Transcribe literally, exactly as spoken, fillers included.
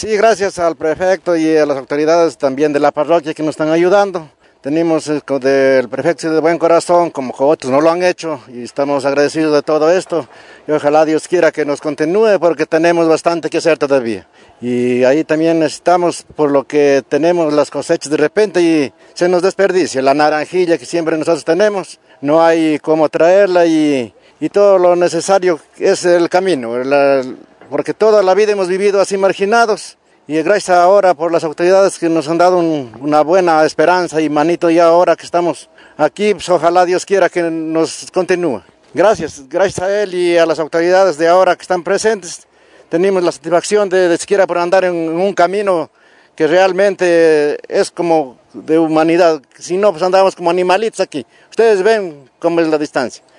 Sí, gracias al prefecto y a las autoridades también de la parroquia que nos están ayudando. Tenemos eh, co- del prefecto de buen corazón, como que otros no lo han hecho, y estamos agradecidos de todo esto. Y ojalá Dios quiera que nos continúe porque tenemos bastante que hacer todavía. Y ahí también necesitamos, por lo que tenemos las cosechas de repente y se nos desperdicia. La naranjilla que siempre nosotros tenemos, no hay cómo traerla y, y todo lo necesario es el camino, la- porque toda la vida hemos vivido así marginados. Y gracias ahora por las autoridades que nos han dado un- una buena esperanza y manito ya ahora que estamos aquí, pues ojalá Dios quiera que nos continúe. Gracias, gracias a él y a las autoridades de ahora que están presentes, tenemos la satisfacción de, de siquiera por andar en un camino que realmente es como de humanidad, si no pues andamos como animalitos aquí. Ustedes ven cómo es la distancia.